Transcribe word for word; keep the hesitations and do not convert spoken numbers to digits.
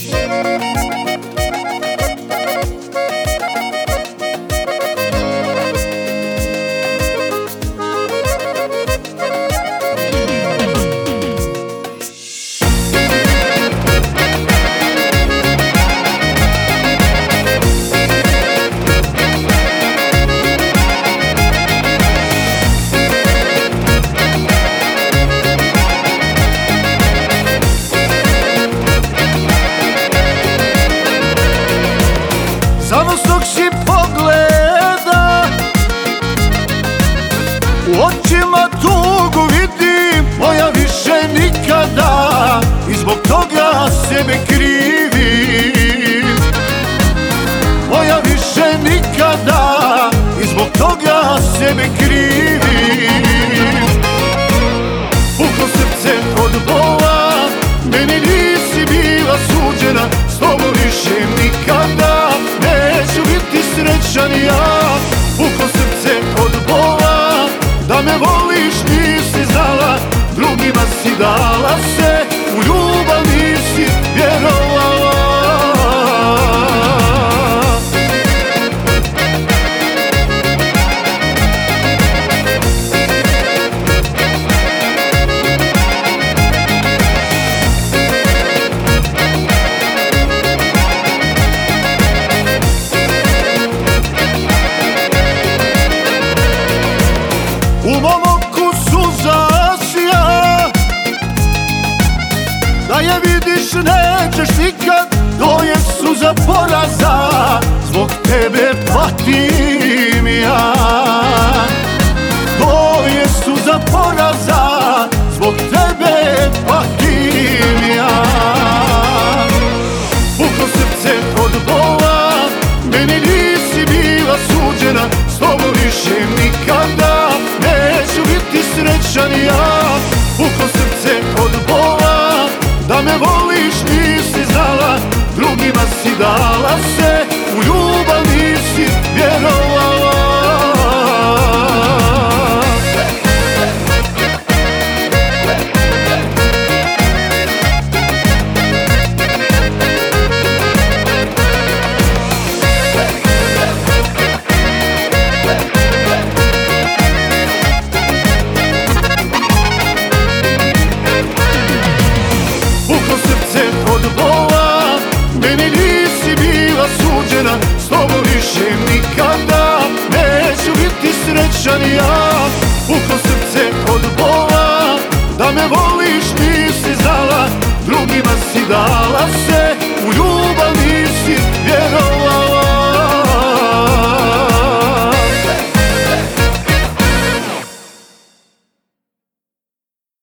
Samo s tog si pogleda u očima tugu vidim, moja više nikada, i zbog toga sebe krivim. Moja više nikada, i zbog toga sebe krivim. Puklo srce od bola, meni nisi bila suđena, s tobom više nikada neću biti srećan ja. Puklo srce od bola, da me voliš nisi znala, drugima si dala se, u ljubav nisi vjerovala. U mom oku suza sija, da je vidiš nećeš nikad, to je suza poraza, zbog tebe patim ja. To je suza poraza, zbog tebe patim ja. Puklo srce od bola, meni nisi bila suđena, s tobom više nikada neću biti srećan ja. Puklo srce od bola, da me voliš nisi znala, drugima si dala se, u ljubav nisi vjerovala. Meni nisi bila suđena, s tobom više nikada neću biti srećan ja. Puklo srce od bola, da me voliš nisi znala, drugima si dala se,